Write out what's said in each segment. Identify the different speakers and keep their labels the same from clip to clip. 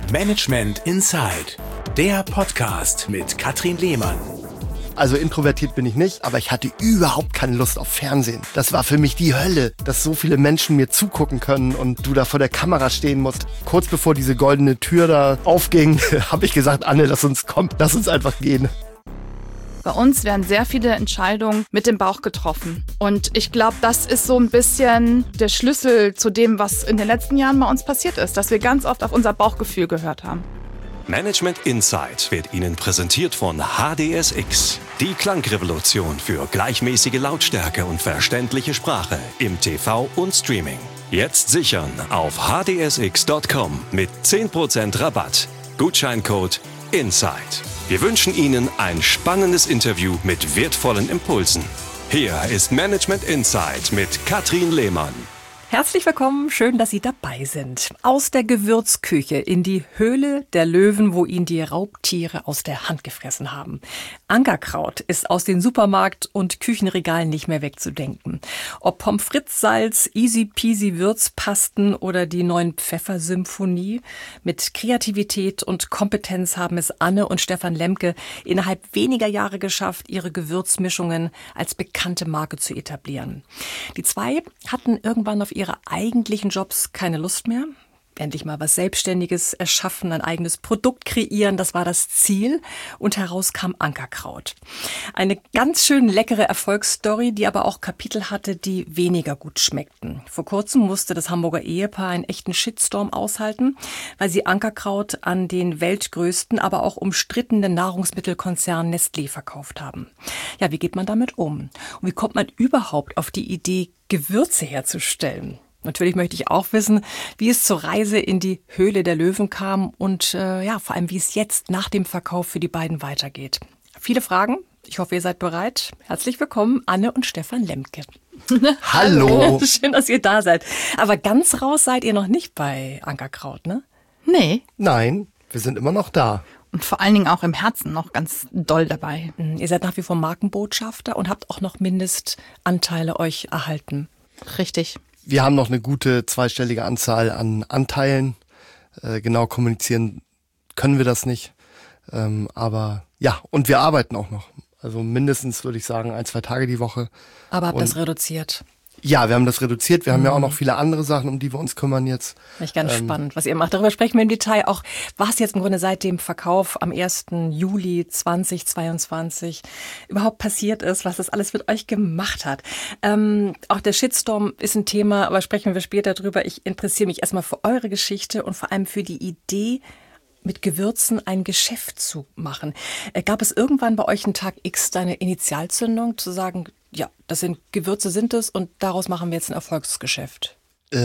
Speaker 1: Management Inside, der Podcast mit Katrin Lehmann.
Speaker 2: Also introvertiert bin ich nicht, aber ich hatte überhaupt keine Lust auf Fernsehen. Das war für mich die Hölle, dass so viele Menschen mir zugucken können und du da vor der Kamera stehen musst. Kurz bevor diese goldene Tür da aufging, habe ich gesagt, Anne, lass uns einfach gehen.
Speaker 3: Bei uns werden sehr viele Entscheidungen mit dem Bauch getroffen. Und ich glaube, das ist so ein bisschen der Schlüssel zu dem, was in den letzten Jahren bei uns passiert ist, dass wir ganz oft auf unser Bauchgefühl gehört haben.
Speaker 4: Management Insight wird Ihnen präsentiert von HDSX. Die Klangrevolution für gleichmäßige Lautstärke und verständliche Sprache im TV und Streaming. Jetzt sichern auf hdsx.com mit 10% Rabatt. Gutscheincode INSIDE. Wir wünschen Ihnen ein spannendes Interview mit wertvollen Impulsen. Hier ist Management Insight mit Katrin Lehmann.
Speaker 5: Herzlich willkommen, schön, dass Sie dabei sind. Aus der Gewürzküche in die Höhle der Löwen, wo ihn die Raubtiere aus der Hand gefressen haben. Ankerkraut ist aus den Supermarkt- und Küchenregalen nicht mehr wegzudenken. Ob Pommes frites Salz, easy peasy Würzpasten oder die neuen Pfeffersymphonie. Mit Kreativität und Kompetenz haben es Anne und Stefan Lemke innerhalb weniger Jahre geschafft, ihre Gewürzmischungen als bekannte Marke zu etablieren. Die zwei hatten irgendwann auf ihre eigentlichen Jobs keine Lust mehr. Endlich mal was Selbstständiges erschaffen, ein eigenes Produkt kreieren, das war das Ziel. Und heraus kam Ankerkraut. Eine ganz schön leckere Erfolgsstory, die aber auch Kapitel hatte, die weniger gut schmeckten. Vor kurzem musste das Hamburger Ehepaar einen echten Shitstorm aushalten, weil sie Ankerkraut an den weltgrößten, aber auch umstrittenen Nahrungsmittelkonzern Nestlé verkauft haben. Ja, wie geht man damit um? Und wie kommt man überhaupt auf die Idee, Gewürze herzustellen? Natürlich möchte ich auch wissen, wie es zur Reise in die Höhle der Löwen kam und vor allem, wie es jetzt nach dem Verkauf für die beiden weitergeht. Viele Fragen. Ich hoffe, ihr seid bereit. Herzlich willkommen, Anne und Stefan Lemke.
Speaker 2: Hallo.
Speaker 5: Schön, dass ihr da seid. Aber ganz raus seid ihr noch nicht bei Ankerkraut, ne?
Speaker 3: Nee.
Speaker 2: Nein, wir sind immer noch da.
Speaker 3: Und vor allen Dingen auch im Herzen noch ganz doll dabei.
Speaker 5: Ihr seid nach wie vor Markenbotschafter und habt auch noch Mindestanteile euch erhalten.
Speaker 3: Richtig.
Speaker 2: Wir haben noch eine gute zweistellige Anzahl an Anteilen. Genau kommunizieren können wir das nicht. Aber ja, und wir arbeiten auch noch. Also mindestens, würde ich sagen, 1-2 Tage die Woche.
Speaker 5: Aber habt das reduziert?
Speaker 2: Ja, wir haben das reduziert. Wir haben ja auch noch viele andere Sachen, um die wir uns kümmern jetzt.
Speaker 5: Echt ganz spannend, was ihr macht. Darüber sprechen wir im Detail. Auch was jetzt im Grunde seit dem Verkauf am 1. Juli 2022 überhaupt passiert ist, was das alles mit euch gemacht hat. Auch der Shitstorm ist ein Thema, aber sprechen wir später drüber. Ich interessiere mich erstmal für eure Geschichte und vor allem für die Idee, mit Gewürzen ein Geschäft zu machen. Gab es irgendwann bei euch einen Tag X deine Initialzündung, zu sagen, ja, Gewürze sind es und daraus machen wir jetzt ein Erfolgsgeschäft?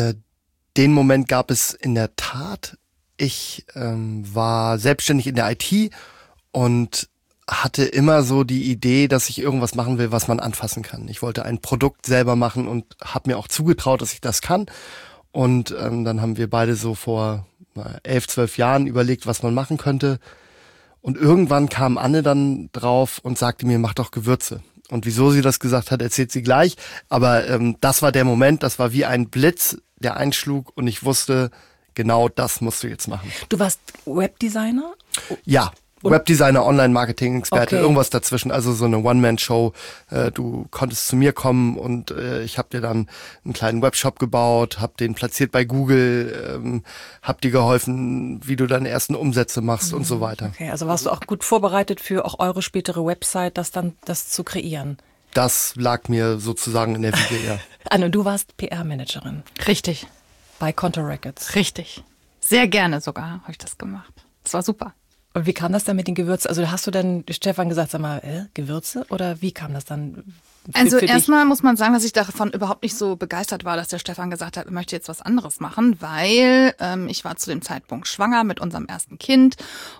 Speaker 2: Den Moment gab es in der Tat. Ich war selbstständig in der IT und hatte immer so die Idee, dass ich irgendwas machen will, was man anfassen kann. Ich wollte ein Produkt selber machen und habe mir auch zugetraut, dass ich das kann. Und dann haben wir beide so vor 11-12 Jahren überlegt, was man machen könnte. Und irgendwann kam Anne dann drauf und sagte mir, mach doch Gewürze. Und wieso sie das gesagt hat, erzählt sie gleich. Aber das war der Moment, das war wie ein Blitz, der einschlug und ich wusste, genau das musst du jetzt machen.
Speaker 5: Du warst Webdesigner?
Speaker 2: Ja. Webdesigner, Online-Marketing-Experte,
Speaker 5: Okay.
Speaker 2: Irgendwas dazwischen, also so eine One-Man-Show. Du konntest zu mir kommen und ich habe dir dann einen kleinen Webshop gebaut, habe den platziert bei Google, habe dir geholfen, wie du deine ersten Umsätze machst und so weiter.
Speaker 5: Okay, also warst du auch gut vorbereitet für auch eure spätere Website, das zu kreieren?
Speaker 2: Das lag mir sozusagen in der Wiege, ja.
Speaker 5: Anne, du warst PR-Managerin
Speaker 3: Richtig.
Speaker 5: bei Contour Records.
Speaker 3: Richtig. Sehr gerne sogar habe ich das gemacht. Das war super.
Speaker 5: Und wie kam das dann mit den Gewürzen? Also hast du dann Stefan gesagt, sag mal, Gewürze? Oder wie kam das dann
Speaker 3: Also
Speaker 5: für dich?
Speaker 3: erstmal muss man sagen, dass ich davon überhaupt nicht so begeistert war, dass der Stefan gesagt hat, er möchte jetzt was anderes machen, weil ich war zu dem Zeitpunkt schwanger mit unserem ersten Kind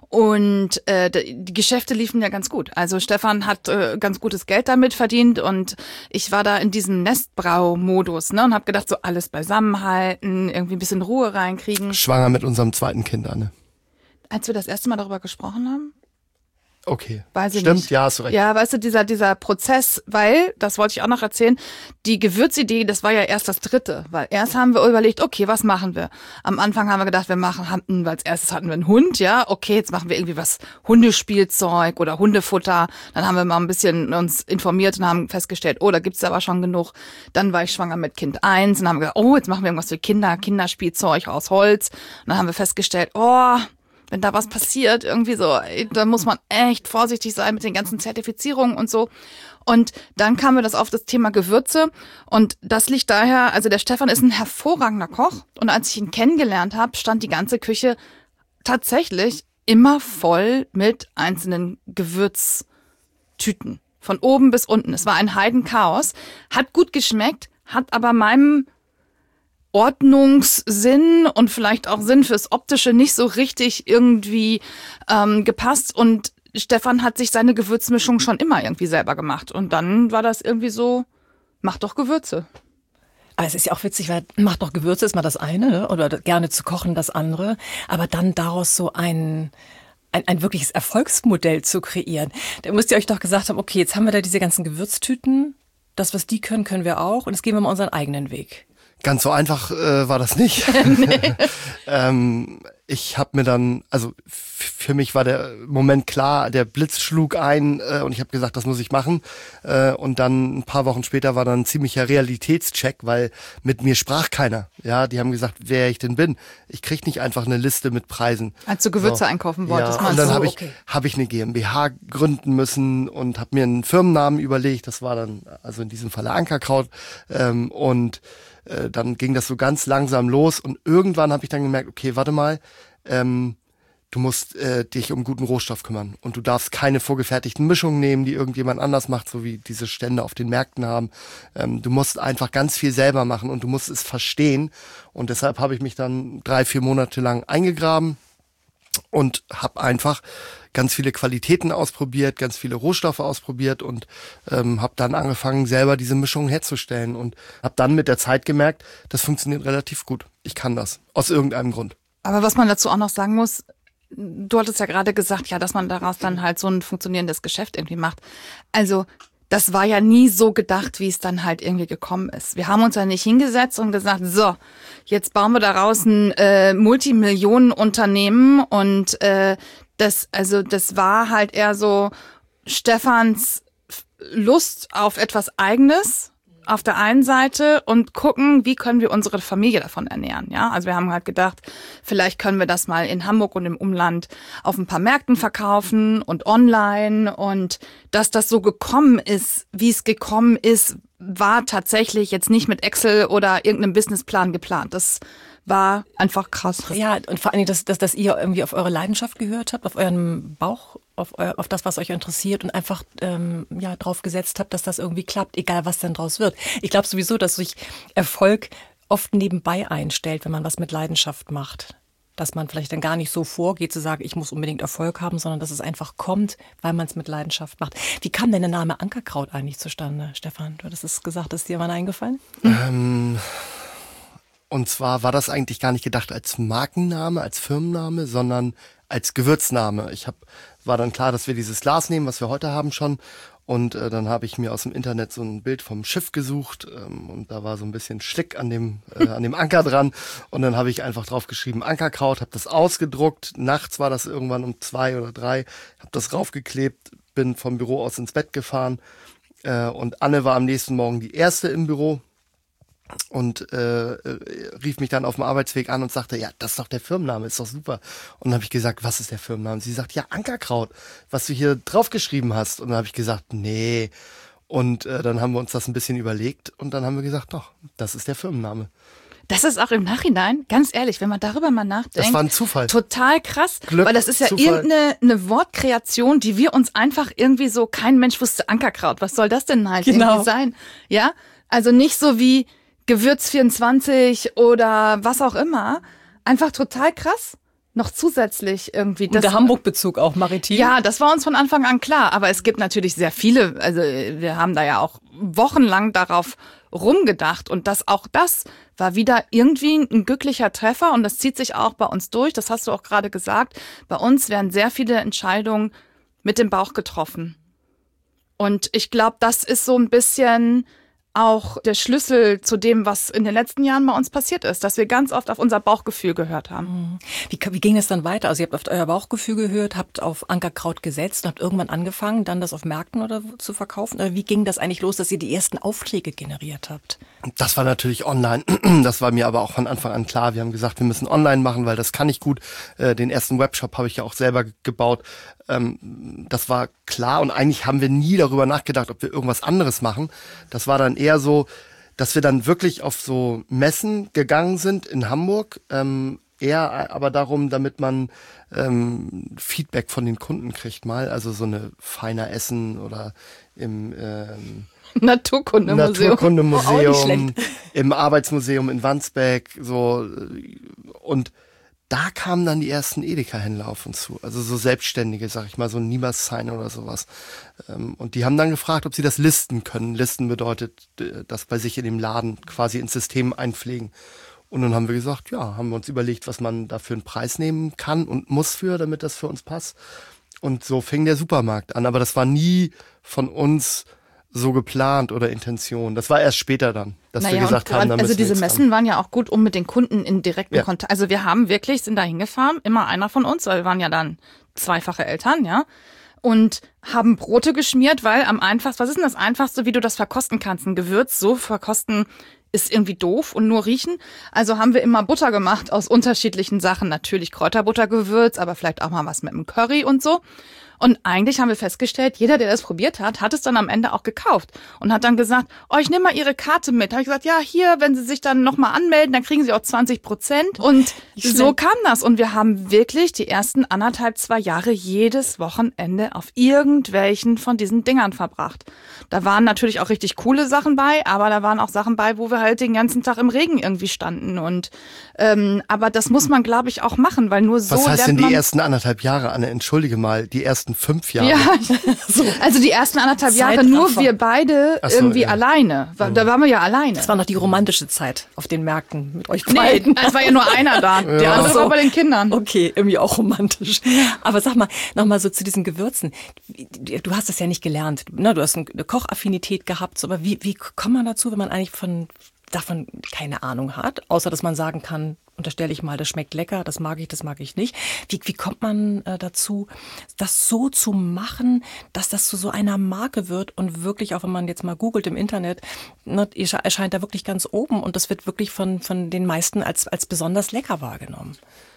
Speaker 3: und die Geschäfte liefen ja ganz gut. Also Stefan hat ganz gutes Geld damit verdient und ich war da in diesem Nestbrau-Modus, ne, und habe gedacht, so alles beisammenhalten, irgendwie ein bisschen Ruhe reinkriegen.
Speaker 2: Schwanger mit unserem zweiten Kind, Anne.
Speaker 3: Als wir das erste Mal darüber gesprochen haben,
Speaker 2: Okay.
Speaker 3: Weiß ich
Speaker 2: Stimmt,
Speaker 3: nicht.
Speaker 2: ja, hast du recht.
Speaker 3: Ja, weißt du, dieser Prozess, weil, das wollte ich auch noch erzählen, die Gewürzidee, das war ja erst das dritte, weil erst haben wir überlegt, okay, was machen wir? Am Anfang haben wir gedacht, weil als erstes hatten wir einen Hund, ja, okay, jetzt machen wir irgendwie was, Hundespielzeug oder Hundefutter. Dann haben wir mal ein bisschen uns informiert und haben festgestellt, oh, da gibt's aber schon genug. Dann war ich schwanger mit Kind 1 und haben gesagt, oh, jetzt machen wir irgendwas für Kinder, Kinderspielzeug aus Holz. Und dann haben wir festgestellt, oh, wenn da was passiert, irgendwie so, da muss man echt vorsichtig sein mit den ganzen Zertifizierungen und so. Und dann kam mir das auf das Thema Gewürze. Und das liegt daher, also der Stefan ist ein hervorragender Koch. Und als ich ihn kennengelernt habe, stand die ganze Küche tatsächlich immer voll mit einzelnen Gewürztüten. Von oben bis unten. Es war ein Heidenchaos. Hat gut geschmeckt, hat aber meinem Ordnungssinn und vielleicht auch Sinn fürs Optische nicht so richtig irgendwie gepasst. Und Stefan hat sich seine Gewürzmischung schon immer irgendwie selber gemacht. Und dann war das irgendwie so, mach doch Gewürze.
Speaker 5: Aber es ist ja auch witzig, weil macht doch Gewürze ist mal das eine, ne? Oder gerne zu kochen das andere. Aber dann daraus so ein wirkliches Erfolgsmodell zu kreieren. Da müsst ihr euch doch gesagt haben, okay, jetzt haben wir da diese ganzen Gewürztüten. Das, was die können, können wir auch. Und jetzt gehen wir mal unseren eigenen Weg.
Speaker 2: Ganz so einfach war das nicht. Ich habe mir dann, also für mich war der Moment klar, der Blitz schlug ein und ich habe gesagt, das muss ich machen. Und dann ein paar Wochen später war dann ein ziemlicher Realitätscheck, weil mit mir sprach keiner. Ja, die haben gesagt, wer ich denn bin. Ich krieg nicht einfach eine Liste mit Preisen.
Speaker 3: Als du Gewürze einkaufen wolltest,
Speaker 2: ja, und dann habe ich,
Speaker 5: okay.
Speaker 2: hab ich eine GmbH gründen müssen und habe mir einen Firmennamen überlegt. Das war dann also in diesem Falle Ankerkraut und dann ging das so ganz langsam los und irgendwann habe ich dann gemerkt, okay, warte mal, du musst dich um guten Rohstoff kümmern und du darfst keine vorgefertigten Mischungen nehmen, die irgendjemand anders macht, so wie diese Stände auf den Märkten haben. Du musst einfach ganz viel selber machen und du musst es verstehen und deshalb habe ich mich dann 3-4 Monate lang eingegraben und habe einfach ganz viele Qualitäten ausprobiert, ganz viele Rohstoffe ausprobiert und habe dann angefangen, selber diese Mischungen herzustellen und habe dann mit der Zeit gemerkt, das funktioniert relativ gut. Ich kann das, aus irgendeinem Grund.
Speaker 3: Aber was man dazu auch noch sagen muss, du hattest ja gerade gesagt, ja, dass man daraus dann halt so ein funktionierendes Geschäft irgendwie macht. Also das war ja nie so gedacht, wie es dann halt irgendwie gekommen ist. Wir haben uns ja nicht hingesetzt und gesagt, so, jetzt bauen wir daraus ein Multimillionenunternehmen und das war halt eher so Stefans Lust auf etwas Eigenes auf der einen Seite und gucken, wie können wir unsere Familie davon ernähren. Ja, also wir haben halt gedacht, vielleicht können wir das mal in Hamburg und im Umland auf ein paar Märkten verkaufen und online. Und dass das so gekommen ist, wie es gekommen ist, war tatsächlich jetzt nicht mit Excel oder irgendeinem Businessplan geplant. Das war einfach krass.
Speaker 5: Ja, und vor allen Dingen, dass ihr irgendwie auf eure Leidenschaft gehört habt, auf euren Bauch, auf das, was euch interessiert und einfach drauf gesetzt habt, dass das irgendwie klappt, egal was denn draus wird. Ich glaube sowieso, dass sich Erfolg oft nebenbei einstellt, wenn man was mit Leidenschaft macht. Dass man vielleicht dann gar nicht so vorgeht, zu sagen, ich muss unbedingt Erfolg haben, sondern dass es einfach kommt, weil man es mit Leidenschaft macht. Wie kam denn der Name Ankerkraut eigentlich zustande, Stefan? Du hattest es gesagt, ist dir mal eingefallen?
Speaker 2: Und zwar war das eigentlich gar nicht gedacht als Markenname, als Firmenname, sondern als Gewürzname. War dann klar, dass wir dieses Glas nehmen, was wir heute haben schon. Und dann habe ich mir aus dem Internet so ein Bild vom Schiff gesucht und da war so ein bisschen Schlick an dem Anker dran. Und dann habe ich einfach drauf geschrieben Ankerkraut, habe das ausgedruckt. Nachts war das irgendwann um 2 oder 3, habe das raufgeklebt, bin vom Büro aus ins Bett gefahren. Und Anne war am nächsten Morgen die erste im Büro. Und rief mich dann auf dem Arbeitsweg an und sagte, ja, das ist doch der Firmenname, ist doch super. Und dann habe ich gesagt, was ist der Firmenname? Sie sagt, ja, Ankerkraut, was du hier draufgeschrieben hast. Und dann habe ich gesagt, nee. Und dann haben wir uns das ein bisschen überlegt und dann haben wir gesagt, doch, das ist der Firmenname.
Speaker 3: Das ist auch im Nachhinein, ganz ehrlich, wenn man darüber mal nachdenkt.
Speaker 2: Das war ein Zufall.
Speaker 3: Total krass,
Speaker 2: Glück,
Speaker 3: weil das ist ja
Speaker 2: Zufall.
Speaker 3: irgendeine Wortkreation, die wir uns einfach irgendwie so, kein Mensch wusste Ankerkraut. Was soll das denn halt irgendwie sein? Ja, also nicht so wie Gewürz 24 oder was auch immer. Einfach total krass. Noch zusätzlich irgendwie.
Speaker 5: Und der Hamburg-Bezug auch maritim?
Speaker 3: Ja, das war uns von Anfang an klar. Aber es gibt natürlich sehr viele, also wir haben da ja auch wochenlang darauf rumgedacht. Und das war wieder irgendwie ein glücklicher Treffer. Und das zieht sich auch bei uns durch. Das hast du auch gerade gesagt. Bei uns werden sehr viele Entscheidungen mit dem Bauch getroffen. Und ich glaube, das ist so ein bisschen auch der Schlüssel zu dem, was in den letzten Jahren bei uns passiert ist, dass wir ganz oft auf unser Bauchgefühl gehört haben.
Speaker 5: Wie ging es dann weiter? Also ihr habt auf euer Bauchgefühl gehört, habt auf Ankerkraut gesetzt und habt irgendwann angefangen, dann das auf Märkten oder zu verkaufen? Oder wie ging das eigentlich los, dass ihr die ersten Aufträge generiert habt?
Speaker 2: Das war natürlich online. Das war mir aber auch von Anfang an klar. Wir haben gesagt, wir müssen online machen, weil das kann ich gut. Den ersten Webshop habe ich ja auch selber gebaut. Das war klar und eigentlich haben wir nie darüber nachgedacht, ob wir irgendwas anderes machen. Das war dann eher so, dass wir dann wirklich auf so Messen gegangen sind in Hamburg. Eher aber darum, damit man Feedback von den Kunden kriegt mal. Also so eine feiner Essen oder im
Speaker 3: Naturkundemuseum,
Speaker 2: im Arbeitsmuseum in Wandsbek, so. Und da kamen dann die ersten Edeka-Händler auf uns zu, also so Selbstständige, sag ich mal, so ein Niemerssign oder sowas. Und die haben dann gefragt, ob sie das listen können. Listen bedeutet, das bei sich in dem Laden quasi ins System einpflegen. Und dann haben wir gesagt, ja, haben wir uns überlegt, was man da für einen Preis nehmen kann und muss damit das für uns passt. Und so fing der Supermarkt an, aber das war nie von uns so geplant oder Intention. Das war erst später dann, dass wir gesagt haben, da müssen
Speaker 3: also diese
Speaker 2: wir
Speaker 3: Messen waren ja auch gut, um mit den Kunden in direkten Kontakt. Also wir sind da hingefahren, immer einer von uns, weil wir waren ja dann zweifache Eltern, ja, und haben Brote geschmiert, weil am einfachsten, was ist denn das Einfachste, wie du das verkosten kannst? Ein Gewürz so verkosten ist irgendwie doof und nur riechen. Also haben wir immer Butter gemacht aus unterschiedlichen Sachen. Natürlich Kräuterbuttergewürz, aber vielleicht auch mal was mit einem Curry und so. Und eigentlich haben wir festgestellt, jeder, der das probiert hat es dann am Ende auch gekauft und hat dann gesagt, ich nehme mal Ihre Karte mit. Habe ich gesagt, ja, hier, wenn Sie sich dann nochmal anmelden, dann kriegen Sie auch 20%. Und so kam das. Und wir haben wirklich die ersten 2 Jahre jedes Wochenende auf irgendwelchen von diesen Dingern verbracht. Da waren natürlich auch richtig coole Sachen bei, aber da waren auch Sachen bei, wo wir halt den ganzen Tag im Regen irgendwie standen. Und aber das muss man, glaube ich, auch machen, weil nur so.
Speaker 2: Was heißt denn die ersten 1,5 Jahre, Anne? Entschuldige mal, die ersten 5 Jahre.
Speaker 3: Ja, also die ersten 1,5 Jahre nur wir beide irgendwie alleine. Da waren wir ja alleine.
Speaker 5: Das war noch die romantische Zeit auf den Märkten mit euch
Speaker 3: Nee,
Speaker 5: beiden.
Speaker 3: es war ja nur einer da. Der andere war bei den Kindern.
Speaker 5: Okay, irgendwie auch romantisch. Aber sag mal, nochmal so zu diesen Gewürzen. Du hast das ja nicht gelernt. Du hast eine Kochaffinität gehabt. Aber wie kommt man dazu, wenn man eigentlich davon keine Ahnung hat, außer dass man sagen kann, unterstelle ich mal, das schmeckt lecker, das mag ich nicht. Wie kommt man dazu, das so zu machen, dass das zu so einer Marke wird und wirklich, auch wenn man jetzt mal googelt im Internet, erscheint da wirklich ganz oben und das wird wirklich von den meisten als besonders lecker wahrgenommen.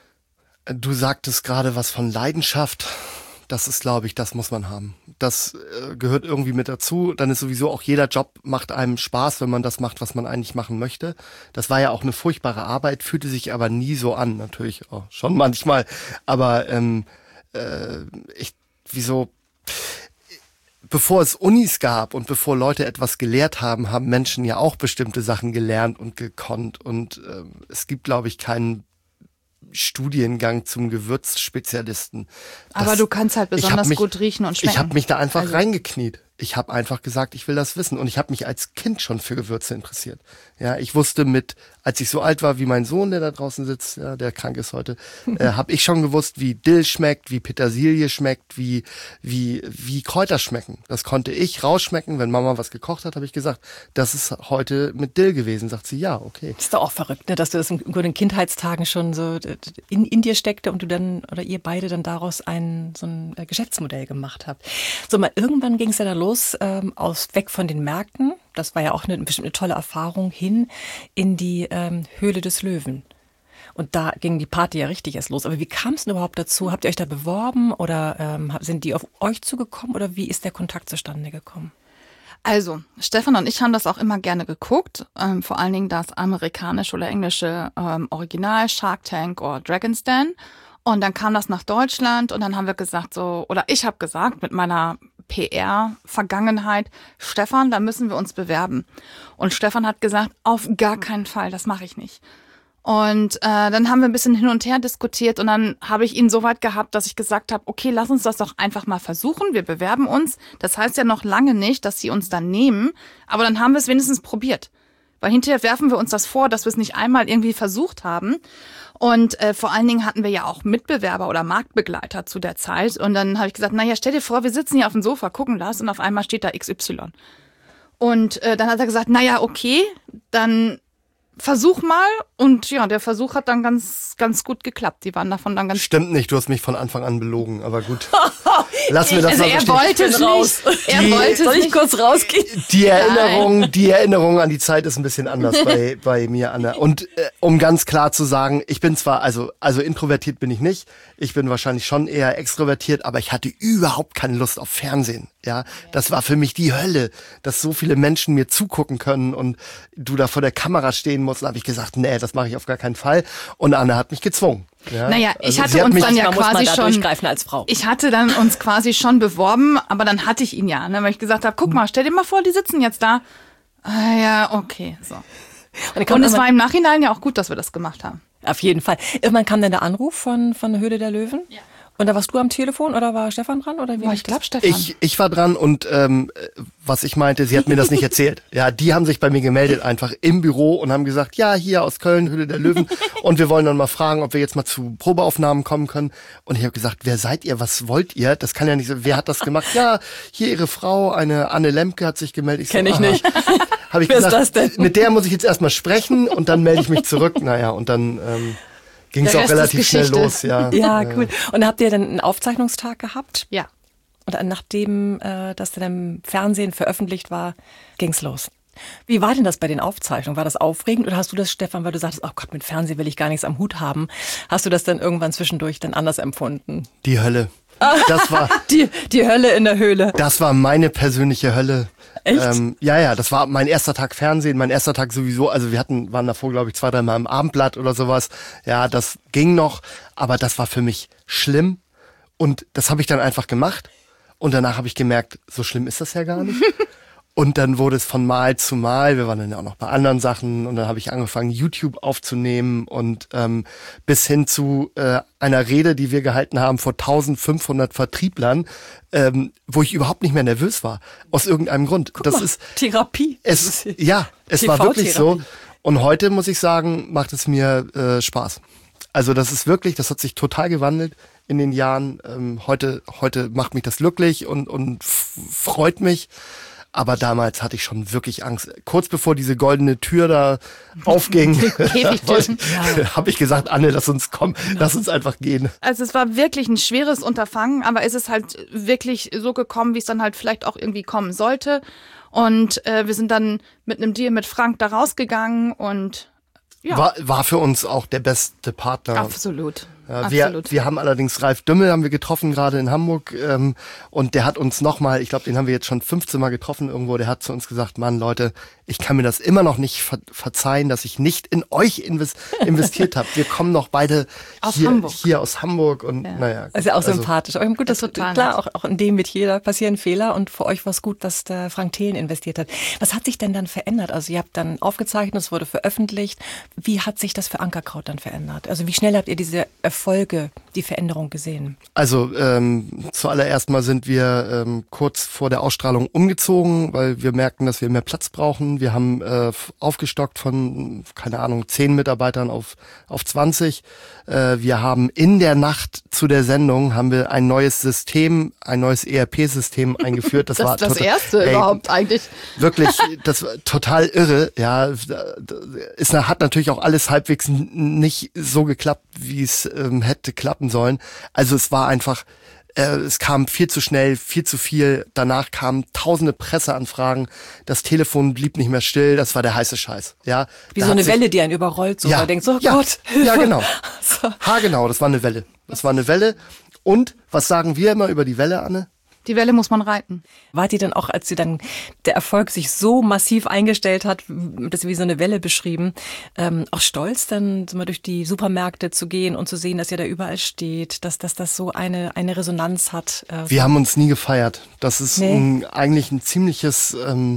Speaker 2: Du sagtest gerade was von Leidenschaft. Das ist, glaube ich, das muss man haben. Das gehört irgendwie mit dazu. Dann ist sowieso auch jeder Job macht einem Spaß, wenn man das macht, was man eigentlich machen möchte. Das war ja auch eine furchtbare Arbeit, fühlte sich aber nie so an. Natürlich auch schon manchmal. Aber bevor es Unis gab und bevor Leute etwas gelehrt haben, haben Menschen ja auch bestimmte Sachen gelernt und gekonnt. Und es gibt, glaube ich, keinen Studiengang zum Gewürzspezialisten.
Speaker 3: Aber du kannst halt besonders gut riechen und schmecken.
Speaker 2: Ich habe mich da einfach reingekniet. Ich habe einfach gesagt, ich will das wissen. Und ich habe mich als Kind schon für Gewürze interessiert. Ja, ich wusste als ich so alt war wie mein Sohn, der da draußen sitzt, ja, der krank ist heute, habe ich schon gewusst, wie Dill schmeckt, wie Petersilie schmeckt, wie Kräuter schmecken. Das konnte ich rausschmecken. Wenn Mama was gekocht hat, habe ich gesagt, das ist heute mit Dill gewesen. Sagt sie, ja, okay.
Speaker 5: Ist doch auch verrückt, ne, dass du das in den Kindheitstagen schon so in dir steckte und du dann, oder ihr beide dann daraus so ein Geschäftsmodell gemacht habt. So, mal irgendwann ging es ja dann los, weg von den Märkten, das war ja auch bestimmt eine tolle Erfahrung, hin in die Höhle des Löwen. Und da ging die Party ja richtig erst los. Aber wie kam es denn überhaupt dazu? Habt ihr euch da beworben oder sind die auf euch zugekommen oder wie ist der Kontakt zustande gekommen?
Speaker 3: Also, Stefan und ich haben das auch immer gerne geguckt, vor allen Dingen das amerikanische oder englische Original Shark Tank oder Dragon's Den. Und dann kam das nach Deutschland und dann haben wir gesagt ich habe gesagt mit meiner PR-Vergangenheit, Stefan, da müssen wir uns bewerben. Und Stefan hat gesagt, auf gar keinen Fall, das mache ich nicht. Und dann haben wir ein bisschen hin und her diskutiert und dann habe ich ihn so weit gehabt, dass ich gesagt habe, okay, lass uns das doch einfach mal versuchen, wir bewerben uns. Das heißt ja noch lange nicht, dass sie uns dann nehmen, aber dann haben wir es wenigstens probiert. Weil hinterher werfen wir uns das vor, dass wir es nicht einmal irgendwie versucht haben. Und vor allen Dingen hatten wir ja auch Mitbewerber oder Marktbegleiter zu der Zeit. Und dann habe ich gesagt, naja, stell dir vor, wir sitzen hier auf dem Sofa, gucken das und auf einmal steht da XY. Und dann hat er gesagt, naja, okay, dann versuch mal. Und ja, der Versuch hat dann ganz, ganz gut geklappt. Die waren davon dann ganz...
Speaker 2: Stimmt nicht, du hast mich von Anfang an belogen, aber gut. Lassen wir das
Speaker 3: Also
Speaker 2: mal
Speaker 3: er
Speaker 2: bestehen.
Speaker 3: wollte es nicht. Er wollte es
Speaker 5: Soll ich
Speaker 3: nicht.
Speaker 5: kurz rausgehen?
Speaker 2: Die Erinnerung an die Zeit ist ein bisschen anders bei mir, Anne. Und um ganz klar zu sagen, ich bin zwar, also introvertiert bin ich nicht, ich bin wahrscheinlich schon eher extrovertiert, aber ich hatte überhaupt keine Lust auf Fernsehen. Ja, das war für mich die Hölle, dass so viele Menschen mir zugucken können und du da vor der Kamera stehen musst. Da habe ich gesagt, nee, das mache ich auf gar keinen Fall. Und Anne hat mich gezwungen. Ja,
Speaker 3: Naja, ich
Speaker 2: also
Speaker 3: hatte uns dann ja
Speaker 5: Manchmal muss man
Speaker 3: quasi
Speaker 5: da
Speaker 3: schon...
Speaker 5: durchgreifen als Frau.
Speaker 3: Ich hatte dann uns quasi schon beworben, aber dann hatte ich ihn ja, ne, weil ich gesagt habe, guck mal, stell dir mal vor, die sitzen jetzt da. Ah ja, okay, so. Und es war im Nachhinein ja auch gut, dass wir das gemacht haben.
Speaker 5: Auf jeden Fall. Irgendwann kam dann der Anruf von der Höhle der Löwen. Ja. Und da warst du am Telefon oder war Stefan dran? Oder wie?
Speaker 3: Ich glaube, Stefan.
Speaker 2: Ich war dran und was ich meinte, sie hat mir das nicht erzählt. Ja, die haben sich bei mir gemeldet einfach im Büro und haben gesagt, ja, hier aus Köln, Höhle der Löwen. Und wir wollen dann mal fragen, ob wir jetzt mal zu Probeaufnahmen kommen können. Und ich habe gesagt, wer seid ihr? Was wollt ihr? Das kann ja nicht so. Wer hat das gemacht? Ja, hier ihre Frau, eine Anne Lemke hat sich gemeldet.
Speaker 5: Kenn ich nicht.
Speaker 2: Hab ich
Speaker 5: Wer
Speaker 2: gesagt,
Speaker 5: ist das denn?
Speaker 2: mit der muss ich jetzt erstmal sprechen und dann melde ich mich zurück. Naja, und dann ging es
Speaker 3: Der
Speaker 2: auch
Speaker 3: Rest ist
Speaker 2: relativ schnell
Speaker 3: Geschichte.
Speaker 2: los. Ja,
Speaker 5: Ja, cool. Und habt ihr dann einen Aufzeichnungstag gehabt?
Speaker 3: Ja.
Speaker 5: Und nachdem das dann im Fernsehen veröffentlicht war, ging's los. Wie war denn das bei den Aufzeichnungen? War das aufregend oder hast du das, Stefan, weil du sagtest, oh Gott, mit Fernsehen will ich gar nichts am Hut haben, hast du das dann irgendwann zwischendurch dann anders empfunden?
Speaker 2: Die Hölle. Das war
Speaker 5: Die Hölle in der Höhle.
Speaker 2: Das war meine persönliche Hölle.
Speaker 5: Echt?
Speaker 2: Ja, das war mein erster Tag Fernsehen, mein erster Tag sowieso. Also wir waren davor, glaube ich, 2-3 Mal im Abendblatt oder sowas. Ja, das ging noch, aber das war für mich schlimm. Und das habe ich dann einfach gemacht. Und danach habe ich gemerkt, so schlimm ist das ja gar nicht. Und dann wurde es von Mal zu Mal, wir waren dann ja auch noch bei anderen Sachen und dann habe ich angefangen, YouTube aufzunehmen und bis hin zu einer Rede, die wir gehalten haben vor 1500 Vertrieblern, wo ich überhaupt nicht mehr nervös war, aus irgendeinem Grund.
Speaker 5: Guck mal, Therapie.
Speaker 2: Es war wirklich so. Und heute, muss ich sagen, macht es mir Spaß. Also das ist wirklich, das hat sich total gewandelt in den Jahren. Heute macht mich das glücklich und freut mich. Aber damals hatte ich schon wirklich Angst. Kurz bevor diese goldene Tür da aufging, habe ich gesagt, Anne, lass uns einfach gehen.
Speaker 3: Also es war wirklich ein schweres Unterfangen, aber es ist halt wirklich so gekommen, wie es dann halt vielleicht auch irgendwie kommen sollte. Und wir sind dann mit einem Deal mit Frank da rausgegangen und ja.
Speaker 2: War für uns auch der beste Partner.
Speaker 3: Absolut.
Speaker 2: Ja,
Speaker 3: Absolut.
Speaker 2: wir haben allerdings Ralf Dümmel haben wir getroffen, gerade in Hamburg. Und der hat uns nochmal, ich glaube, den haben wir jetzt schon 15 Mal getroffen irgendwo, der hat zu uns gesagt, Mann, Leute, ich kann mir das immer noch nicht verzeihen, dass ich nicht in euch investiert habe. Wir kommen noch beide hier aus Hamburg und naja.
Speaker 5: Ist ja auch sympathisch. Aber gut, das
Speaker 3: total
Speaker 5: klar, auch in dem mit jeder passieren Fehler und für euch war es gut, dass der Frank Thelen investiert hat. Was hat sich denn dann verändert? Also ihr habt dann aufgezeichnet, es wurde veröffentlicht. Wie hat sich das für Ankerkraut dann verändert? Also wie schnell habt ihr diese Erfolge, die Veränderung gesehen?
Speaker 2: Also zuallererst mal sind wir kurz vor der Ausstrahlung umgezogen, weil wir merkten, dass wir mehr Platz brauchen. Wir haben aufgestockt von, keine Ahnung, 10 Mitarbeitern auf 20. Wir haben in der Nacht zu der Sendung haben wir ein neues System, ein neues ERP-System eingeführt. Das war
Speaker 3: das erste überhaupt eigentlich.
Speaker 2: Wirklich, das war total irre. Ja, hat natürlich auch alles halbwegs nicht so geklappt, wie es hätte klappen sollen. Also es war einfach, es kam viel zu schnell, viel zu viel. Danach kamen tausende Presseanfragen. Das Telefon blieb nicht mehr still. Das war der heiße Scheiß. Ja,
Speaker 5: wie so eine Welle, die einen überrollt. So, man denkt so, oh Gott, Hilfe.
Speaker 2: Ja, genau.
Speaker 5: So.
Speaker 2: Genau, das war eine Welle. Und was sagen wir immer über die Welle, Anne?
Speaker 3: Die Welle muss man reiten.
Speaker 5: Wart ihr dann auch, als der Erfolg sich so massiv eingestellt hat, das wie so eine Welle beschrieben, auch stolz, dann so mal durch die Supermärkte zu gehen und zu sehen, dass ihr da überall steht, dass das so eine Resonanz hat?
Speaker 2: Wir haben uns nie gefeiert. Das ist eigentlich ein ziemliches,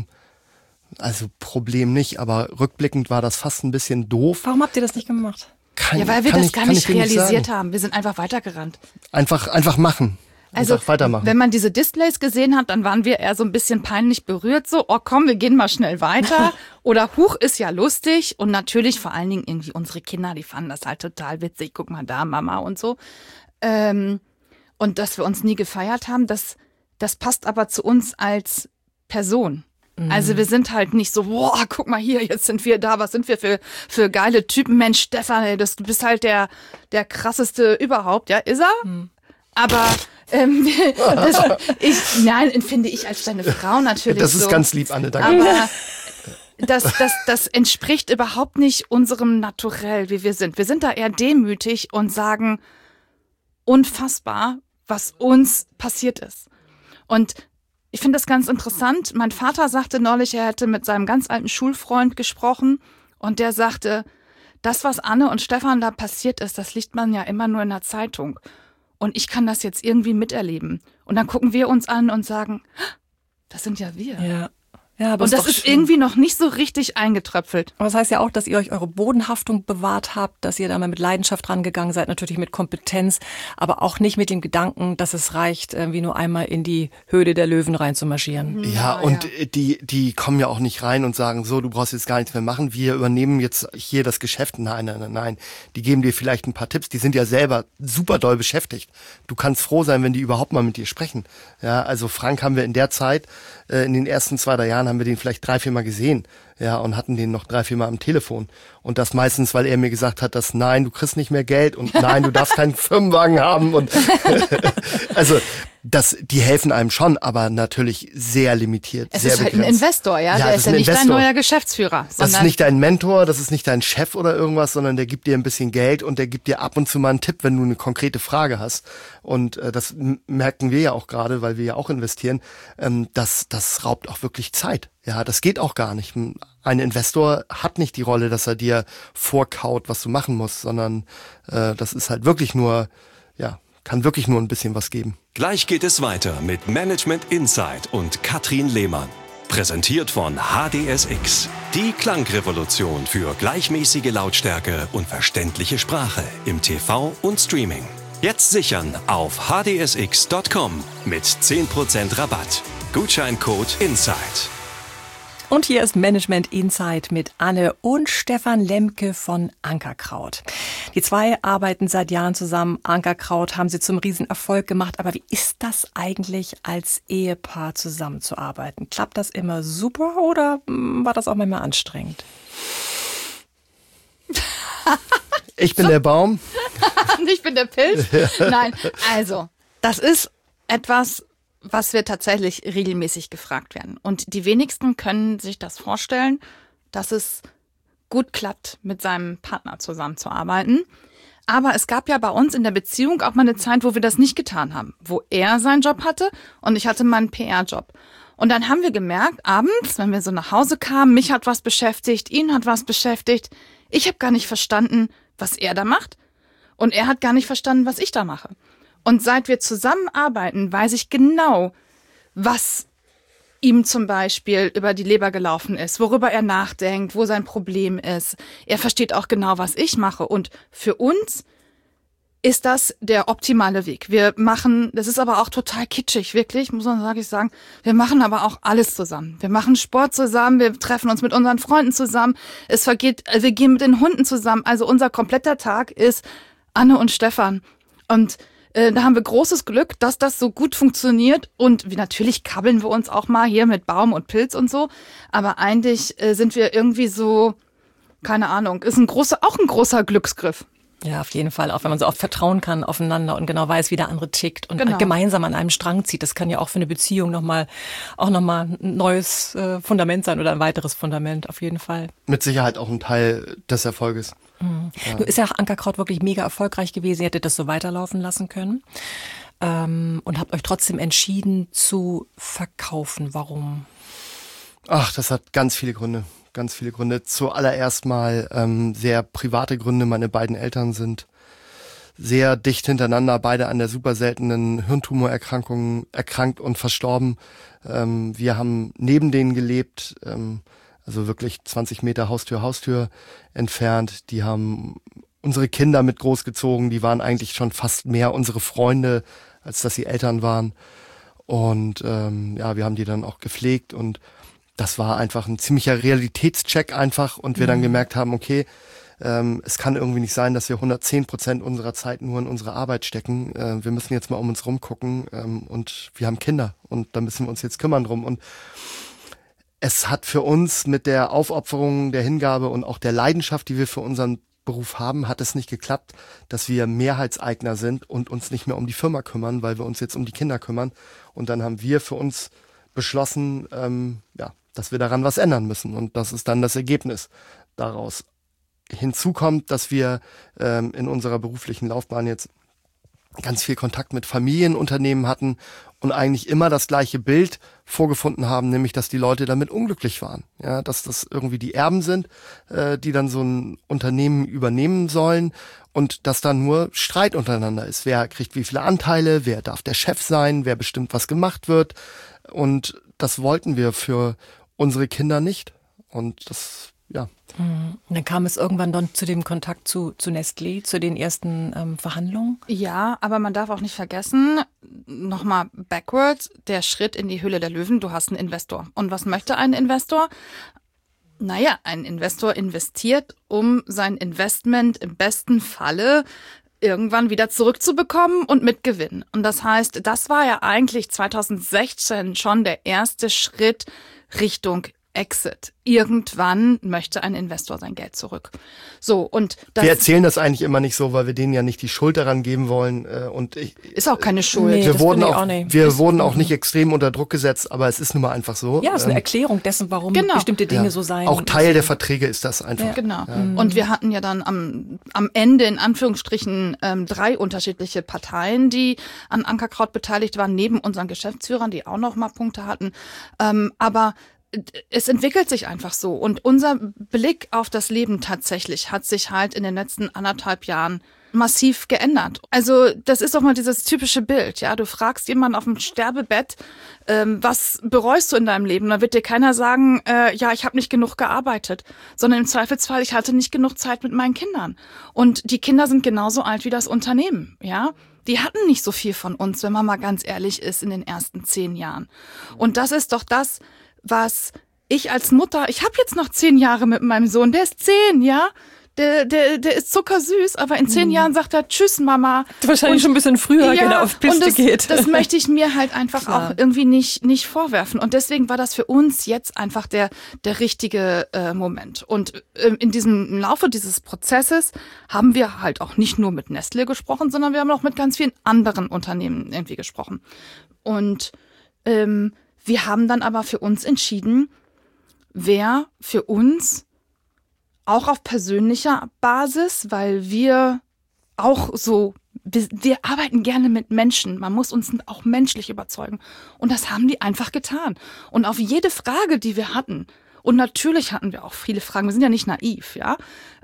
Speaker 2: also Problem nicht, aber rückblickend war das fast ein bisschen doof.
Speaker 5: Warum habt ihr das nicht gemacht?
Speaker 3: Weil wir das gar nicht realisiert haben. Wir sind einfach weitergerannt.
Speaker 2: Einfach machen.
Speaker 3: Also,
Speaker 2: sag, weitermachen.
Speaker 3: wenn man diese Displays gesehen hat, dann waren wir eher so ein bisschen peinlich berührt, so, oh komm, wir gehen mal schnell weiter. Oder Huch, ist ja lustig. Und natürlich vor allen Dingen irgendwie unsere Kinder, die fanden das halt total witzig. Guck mal da, Mama und so. Und dass wir uns nie gefeiert haben, das passt aber zu uns als Person. Also wir sind halt nicht so, boah, guck mal hier, jetzt sind wir da, was sind wir für geile Typen. Mensch, Stefan, ey, du bist halt der krasseste überhaupt, ja, ist er? Aber finde ich als deine Frau natürlich
Speaker 2: Das ist
Speaker 3: so.
Speaker 2: ganz lieb, Anne, danke.
Speaker 3: Aber das entspricht überhaupt nicht unserem Naturell, wie wir sind. Wir sind da eher demütig und sagen, unfassbar, was uns passiert ist. Und ich finde das ganz interessant. Mein Vater sagte neulich, er hätte mit seinem ganz alten Schulfreund gesprochen und der sagte, das, was Anne und Stefan da passiert ist, das liest man ja immer nur in der Zeitung. Und ich kann das jetzt irgendwie miterleben. Und dann gucken wir uns an und sagen, das sind ja wir.
Speaker 5: Ja, aber
Speaker 3: und das ist irgendwie noch nicht so richtig eingetröpfelt.
Speaker 5: Aber das heißt ja auch, dass ihr euch eure Bodenhaftung bewahrt habt, dass ihr da mal mit Leidenschaft rangegangen seid, natürlich mit Kompetenz, aber auch nicht mit dem Gedanken, dass es reicht, wie nur einmal in die Höhle der Löwen reinzumarschieren.
Speaker 2: Ja, und die kommen ja auch nicht rein und sagen, so, du brauchst jetzt gar nichts mehr machen, wir übernehmen jetzt hier das Geschäft. Nein. Die geben dir vielleicht ein paar Tipps, die sind ja selber super doll beschäftigt. Du kannst froh sein, wenn die überhaupt mal mit dir sprechen. Ja, also Frank haben wir in der Zeit, in den ersten 2-3 Jahren haben wir den vielleicht 3-4 Mal gesehen, ja, und hatten den noch 3-4 Mal am Telefon. Und das meistens, weil er mir gesagt hat, dass nein, du kriegst nicht mehr Geld und nein, du darfst keinen Firmenwagen haben und also die helfen einem schon, aber natürlich sehr limitiert,
Speaker 3: Es
Speaker 2: sehr
Speaker 3: ist halt
Speaker 2: begrenzt.
Speaker 3: ein Investor, ja, der
Speaker 2: das
Speaker 3: ist ja
Speaker 2: ein
Speaker 3: nicht dein
Speaker 2: Investor.
Speaker 3: neuer Geschäftsführer.
Speaker 2: Das ist nicht dein Mentor, das ist nicht dein Chef oder irgendwas, sondern der gibt dir ein bisschen Geld und der gibt dir ab und zu mal einen Tipp, wenn du eine konkrete Frage hast. Und das merken wir ja auch gerade, weil wir ja auch investieren, das raubt auch wirklich Zeit. Ja, das geht auch gar nicht. Ein Investor hat nicht die Rolle, dass er dir vorkaut, was du machen musst, sondern das ist halt wirklich nur, ja, kann wirklich nur ein bisschen was geben.
Speaker 4: Gleich geht es weiter mit Management Insight und Katrin Lehmann. Präsentiert von HDSX. Die Klangrevolution für gleichmäßige Lautstärke und verständliche Sprache im TV und Streaming. Jetzt sichern auf hdsx.com mit 10% Rabatt. Gutscheincode INSIDE.
Speaker 5: Und hier ist Management Insight mit Anne und Stefan Lemke von Ankerkraut. Die zwei arbeiten seit Jahren zusammen. Ankerkraut haben sie zum Riesenerfolg gemacht. Aber wie ist das eigentlich, als Ehepaar zusammenzuarbeiten? Klappt das immer super oder war das auch manchmal anstrengend?
Speaker 2: Ich bin der Baum.
Speaker 3: Ich bin der Pilz. Nein, also, das ist etwas, was wir tatsächlich regelmäßig gefragt werden. Und die wenigsten können sich das vorstellen, dass es gut klappt, mit seinem Partner zusammenzuarbeiten. Aber es gab ja bei uns in der Beziehung auch mal eine Zeit, wo wir das nicht getan haben. Wo er seinen Job hatte und ich hatte meinen PR-Job. Und dann haben wir gemerkt, abends, wenn wir so nach Hause kamen, mich hat was beschäftigt, ihn hat was beschäftigt. Ich habe gar nicht verstanden, was er da macht. Und er hat gar nicht verstanden, was ich da mache. Und seit wir zusammenarbeiten, weiß ich genau, was ihm zum Beispiel über die Leber gelaufen ist, worüber er nachdenkt, wo sein Problem ist. Er versteht auch genau, was ich mache. Und für uns ist das der optimale Weg. Wir machen, das ist aber auch total kitschig, wirklich, muss man wirklich sagen. Wir machen aber auch alles zusammen. Wir machen Sport zusammen, wir treffen uns mit unseren Freunden zusammen. Wir gehen mit den Hunden zusammen. Also unser kompletter Tag ist Anne und Stefan. Und da haben wir großes Glück, dass das so gut funktioniert. Und natürlich kabbeln wir uns auch mal hier mit Baum und Pilz und so. Aber eigentlich sind wir irgendwie so, keine Ahnung, ist auch ein großer Glücksgriff.
Speaker 5: Ja, auf jeden Fall. Auch wenn man so oft vertrauen kann aufeinander und genau weiß, wie der andere tickt und
Speaker 3: Genau.
Speaker 5: gemeinsam an einem Strang zieht. Das kann ja auch für eine Beziehung nochmal ein neues Fundament sein oder ein weiteres Fundament, auf jeden Fall.
Speaker 2: Mit Sicherheit auch ein Teil des Erfolges.
Speaker 5: Nun ist ja Ankerkraut wirklich mega erfolgreich gewesen. Ihr hättet das so weiterlaufen lassen können. Und habt euch trotzdem entschieden zu verkaufen. Warum?
Speaker 2: Ach, das hat ganz viele Gründe. Ganz viele Gründe. Zuallererst mal sehr private Gründe. Meine beiden Eltern sind sehr dicht hintereinander, beide an der super seltenen Hirntumorerkrankung erkrankt und verstorben. Wir haben neben denen gelebt, also wirklich 20 Meter Haustür entfernt. Die haben unsere Kinder mit großgezogen. Die waren eigentlich schon fast mehr unsere Freunde als dass sie Eltern waren. Und wir haben die dann auch gepflegt und das war einfach ein ziemlicher Realitätscheck einfach und wir dann gemerkt haben, okay, es kann irgendwie nicht sein, dass wir 110% unserer Zeit nur in unsere Arbeit stecken. Wir müssen jetzt mal um uns rumgucken und wir haben Kinder und da müssen wir uns jetzt kümmern drum. Und es hat für uns mit der Aufopferung, der Hingabe und auch der Leidenschaft, die wir für unseren Beruf haben, hat es nicht geklappt, dass wir Mehrheitseigner sind und uns nicht mehr um die Firma kümmern, weil wir uns jetzt um die Kinder kümmern. Und dann haben wir für uns beschlossen, dass wir daran was ändern müssen. Und das ist dann das Ergebnis daraus. Hinzu kommt, dass wir in unserer beruflichen Laufbahn jetzt ganz viel Kontakt mit Familienunternehmen hatten und eigentlich immer das gleiche Bild vorgefunden haben, nämlich dass die Leute damit unglücklich waren. Ja, dass das irgendwie die Erben sind, die dann so ein Unternehmen übernehmen sollen und dass da nur Streit untereinander ist. Wer kriegt wie viele Anteile, wer darf der Chef sein, wer bestimmt, was gemacht wird. Und das wollten wir für unsere Kinder nicht. Und das, ja.
Speaker 5: Und dann kam es irgendwann dann zu dem Kontakt zu Nestlé, zu den ersten Verhandlungen?
Speaker 3: Ja, aber man darf auch nicht vergessen, nochmal backwards, der Schritt in die Höhle der Löwen, du hast einen Investor. Und was möchte ein Investor? Naja, ein Investor investiert, um sein Investment im besten Falle irgendwann wieder zurückzubekommen und mit Gewinn. Und das heißt, das war ja eigentlich 2016 schon der erste Schritt Richtung Exit. Irgendwann möchte ein Investor sein Geld zurück. So, und das
Speaker 2: wir erzählen das eigentlich immer nicht so, weil wir denen ja nicht die Schuld daran geben wollen.
Speaker 3: Ist auch keine Schuld.
Speaker 5: Nee,
Speaker 2: wir wurden auch nicht extrem unter Druck gesetzt, aber es ist nun mal einfach so.
Speaker 5: Ja, es ist eine Erklärung dessen, warum bestimmte Dinge so sein.
Speaker 2: Auch Teil der Verträge ist das einfach.
Speaker 3: Ja. Genau. Ja. Und wir hatten ja dann am Ende in Anführungsstrichen 3 unterschiedliche Parteien, die an Ankerkraut beteiligt waren, neben unseren Geschäftsführern, die auch noch mal Punkte hatten. Aber es entwickelt sich einfach so und unser Blick auf das Leben tatsächlich hat sich halt in den letzten 1,5 Jahren massiv geändert. Also das ist doch mal dieses typische Bild, ja, du fragst jemanden auf dem Sterbebett, was bereust du in deinem Leben? Da wird dir keiner sagen, ich habe nicht genug gearbeitet, sondern im Zweifelsfall, ich hatte nicht genug Zeit mit meinen Kindern. Und die Kinder sind genauso alt wie das Unternehmen, ja. Die hatten nicht so viel von uns, wenn man mal ganz ehrlich ist, in den ersten 10 Jahren. Und das ist doch das, was ich als Mutter, ich habe jetzt noch 10 Jahre mit meinem Sohn, der ist 10, ja, der ist zuckersüß, aber in 10 Jahren sagt er, tschüss Mama.
Speaker 5: Wahrscheinlich schon ein bisschen früher, auf Piste geht.
Speaker 3: Das möchte ich mir halt einfach auch irgendwie nicht vorwerfen und deswegen war das für uns jetzt einfach der richtige Moment und im Laufe dieses Prozesses haben wir halt auch nicht nur mit Nestlé gesprochen, sondern wir haben auch mit ganz vielen anderen Unternehmen irgendwie gesprochen und wir haben dann aber für uns entschieden, wer für uns auch auf persönlicher Basis, weil wir auch so, wir arbeiten gerne mit Menschen, man muss uns auch menschlich überzeugen. Und das haben die einfach getan. Und auf jede Frage, die wir hatten, und natürlich hatten wir auch viele Fragen, wir sind ja nicht naiv, ja,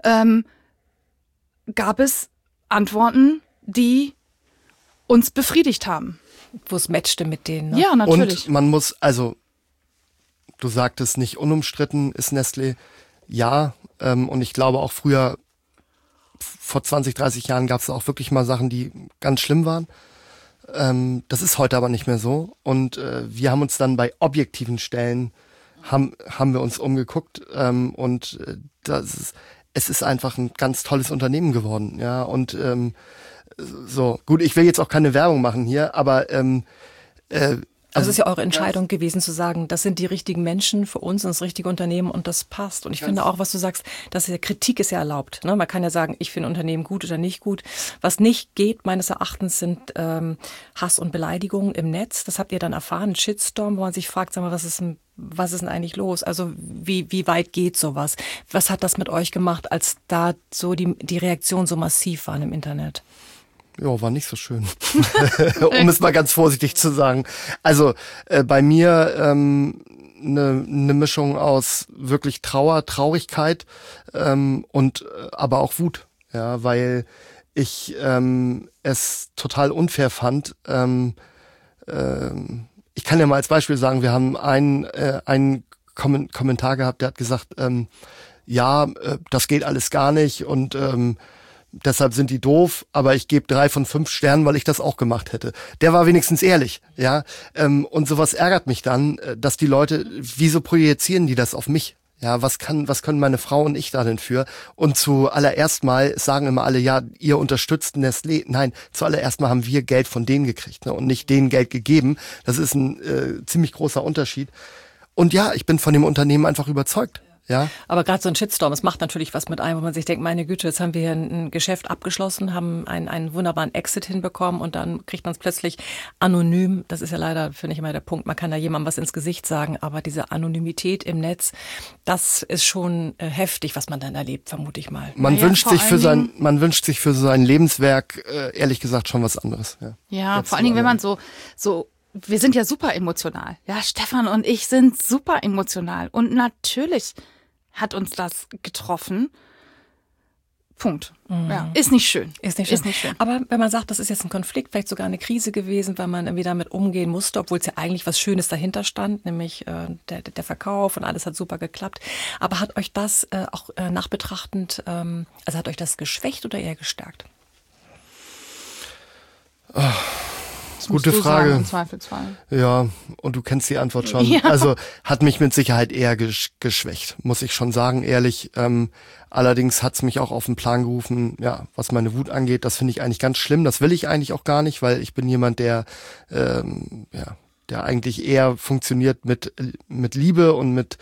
Speaker 3: gab es Antworten, die uns befriedigt haben.
Speaker 5: Wo es matchte mit denen. Ne?
Speaker 3: Ja, natürlich.
Speaker 2: Und man muss, also du sagtest nicht unumstritten ist Nestlé, ja, und ich glaube auch früher, vor 20, 30 Jahren gab es auch wirklich mal Sachen, die ganz schlimm waren. Das ist heute aber nicht mehr so und wir haben uns dann bei objektiven Stellen, haben wir uns umgeguckt es ist einfach ein ganz tolles Unternehmen geworden, ja, und so, gut, ich will jetzt auch keine Werbung machen hier, aber
Speaker 5: Also es ist ja eure Entscheidung gewesen zu sagen, das sind die richtigen Menschen für uns und das richtige Unternehmen und das passt. Und ich finde auch, was du sagst, dass Kritik ist ja erlaubt. Ne? Man kann ja sagen, ich finde Unternehmen gut oder nicht gut. Was nicht geht, meines Erachtens, sind Hass und Beleidigungen im Netz. Das habt ihr dann erfahren, ein Shitstorm, wo man sich fragt, sag mal, was ist denn eigentlich los? Also wie weit geht sowas? Was hat das mit euch gemacht, als da so die Reaktionen so massiv waren im Internet?
Speaker 2: Ja, war nicht so schön, um es mal ganz vorsichtig zu sagen. Also bei mir eine Mischung aus wirklich Traurigkeit und aber auch Wut, ja, weil ich es total unfair fand. Ich kann ja mal als Beispiel sagen, wir haben einen Kommentar gehabt, der hat gesagt, das geht alles gar nicht und deshalb sind die doof, aber ich gebe 3 von 5 Sternen, weil ich das auch gemacht hätte. Der war wenigstens ehrlich, ja. Und sowas ärgert mich dann, dass die Leute, wieso projizieren die das auf mich? Ja, was können meine Frau und ich da denn für? Und zuallererst mal sagen immer alle, ja, ihr unterstützt Nestlé. Nein, zuallererst mal haben wir Geld von denen gekriegt, ne, und nicht denen Geld gegeben. Das ist ein ziemlich großer Unterschied. Und ja, ich bin von dem Unternehmen einfach überzeugt. Ja.
Speaker 5: Aber gerade so ein Shitstorm, es macht natürlich was mit einem, wo man sich denkt, meine Güte, jetzt haben wir hier ein Geschäft abgeschlossen, haben einen wunderbaren Exit hinbekommen und dann kriegt man es plötzlich anonym. Das ist ja leider, finde ich, immer der Punkt. Man kann da jemandem was ins Gesicht sagen, aber diese Anonymität im Netz, das ist schon heftig, was man dann erlebt, vermute ich mal.
Speaker 2: Man wünscht sich für sein Lebenswerk ehrlich gesagt schon was anderes.
Speaker 3: Ja, jetzt vor allen Dingen, wenn man so wir sind ja super emotional. Ja, Stefan und ich sind super emotional. Und natürlich hat uns das getroffen. Punkt. Ja, ist nicht schön.
Speaker 5: Ist nicht schön. Aber wenn man sagt, das ist jetzt ein Konflikt, vielleicht sogar eine Krise gewesen, weil man irgendwie damit umgehen musste, obwohl es ja eigentlich was Schönes dahinter stand, nämlich der Verkauf und alles hat super geklappt. Aber hat euch das auch nachbetrachtend, also hat euch das geschwächt oder eher gestärkt?
Speaker 2: Gute Frage.
Speaker 3: Sagen, im Zweifelsfall.
Speaker 2: Ja, und du kennst die Antwort schon. Ja. Also hat mich mit Sicherheit eher geschwächt, muss ich schon sagen, ehrlich. Allerdings hat's mich auch auf den Plan gerufen, ja, was meine Wut angeht. Das finde ich eigentlich ganz schlimm. Das will ich eigentlich auch gar nicht, weil ich bin jemand, der eigentlich eher funktioniert mit Liebe und mit